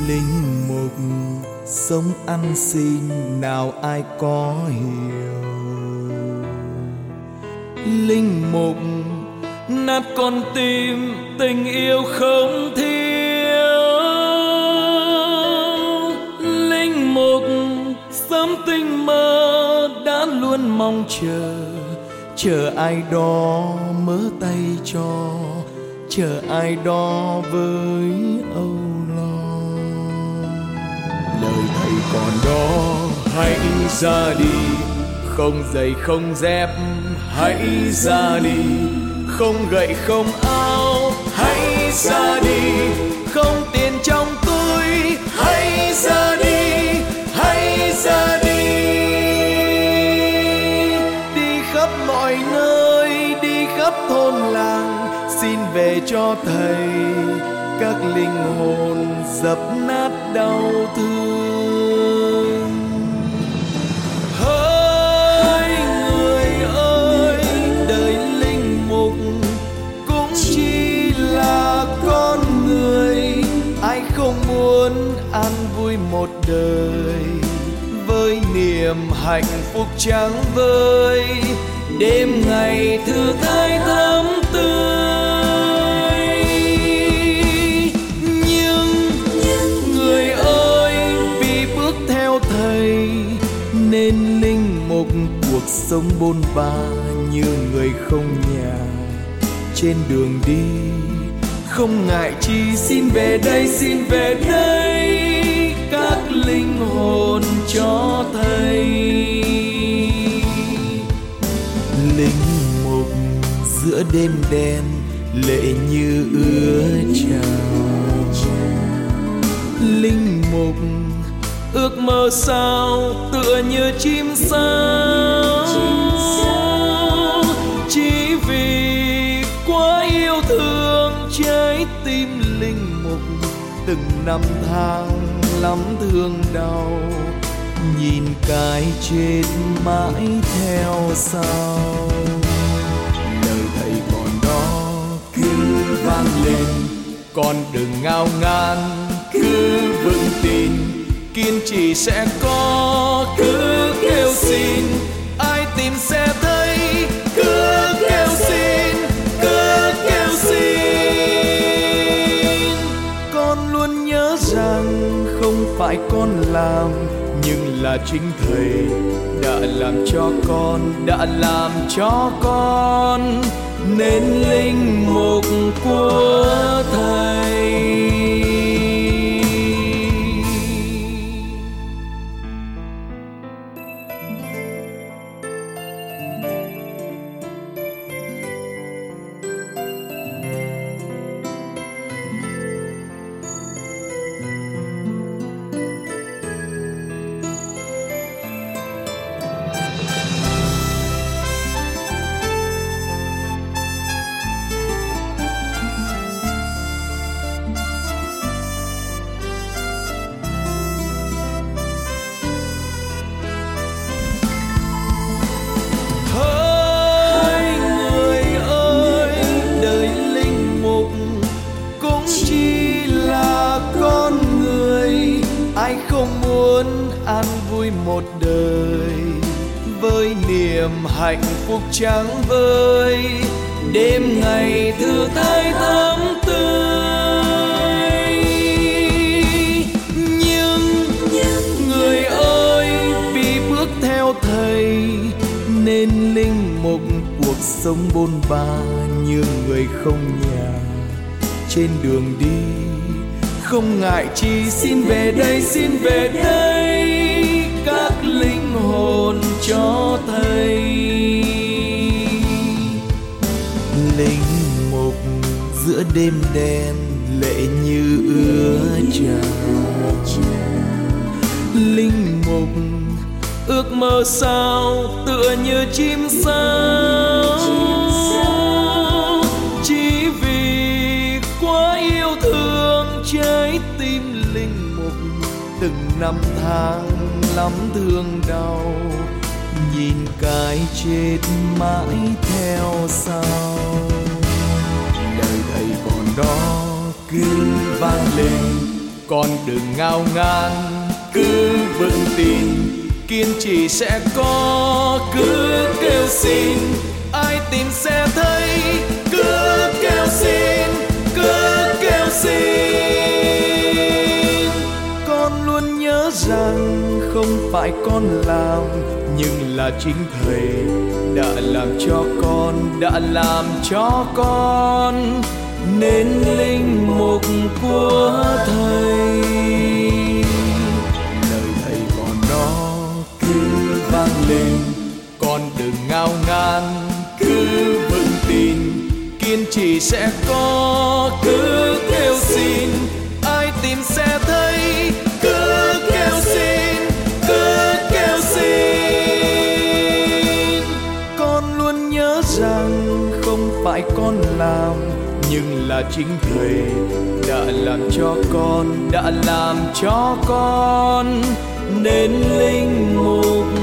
Linh mục sống ăn xin nào ai có hiểu. Linh mục nát con tim tình yêu không thiếu. Linh mục sớm tinh mơ đã luôn mong chờ ai đó mớ tay cho, chờ ai đó với âu lo. Lời thầy còn đó, hãy ra đi, không giày không dép hãy ra đi, không gậy không áo hãy ra đi, không tiền trong túi hãy ra đi, hãy ra đi. Đi khắp mọi nơi, đi khắp thôn làng, xin về cho thầy các linh hồn dập nát đau thương. Hỡi người ơi, đời linh mục cũng chỉ là con người, ai không muốn an vui một đời với niềm hạnh phúc trắng vơi, đêm ngày thử thai thắm tươi. Nhưng người ơi, vì bước theo thầy nên linh mục cuộc sống bôn ba như người không nhà. Trên đường đi không ngại chi, xin về đây, xin về đây các linh hồn cho thầy. Linh mục giữa đêm đen lệ như ứa trào. Linh mục ước mơ sao tựa như chim sao, chỉ vì quá yêu thương trái tim linh mục từng năm tháng lắm thương đau, nhìn cái chết mãi theo sau. Lời thầy còn đó cứ vang lên, con đừng ngao ngán, cứ vững tin, kiên trì sẽ có, cứ kêu xin, ai tìm sẽ thấy, cứ kêu xin, cứ kêu xin. Con luôn nhớ rằng không phải con làm, nhưng là chính thầy đã làm cho con, đã làm cho con nên linh mục của thầy. Ai không muốn an vui một đời với niềm hạnh phúc trắng vơi, đêm ngày thử thai thắm tươi. Nhưng người ơi, vì bước theo thầy nên linh mục cuộc sống bôn ba như người không nhà. Trên đường đi không ngại chi, xin về đây, xin về đây các linh hồn cho thầy. Linh mục giữa đêm đen lệ như ứa trào. Linh mục ước mơ sao tựa như chim sao, chỉ vì quá yêu thương trái tim linh mục từng năm tháng lắm thương đau, nhìn cái chết mãi theo sau. Lời thầy còn đó cứ vang lên, con đừng ngao ngán, cứ vững tin kiên trì sẽ có. Cứ kêu xin ai tìm sẽ thấy, cứ kêu xin, cứ kêu xin. Con luôn nhớ rằng không phải con làm, nhưng là chính thầy đã làm cho con, đã làm cho con nên linh mục của thầy. Lời thầy còn đó cứ vang lên, con đừng ngao ngán, cứ vững tin kiên trì sẽ có. Cứ kêu xin ai tìm sẽ thấy, cứ kêu xin, cứ kêu xin. Con luôn nhớ rằng không phải con làm, nhưng là chính thầy đã làm cho con, đã làm cho con nên linh mục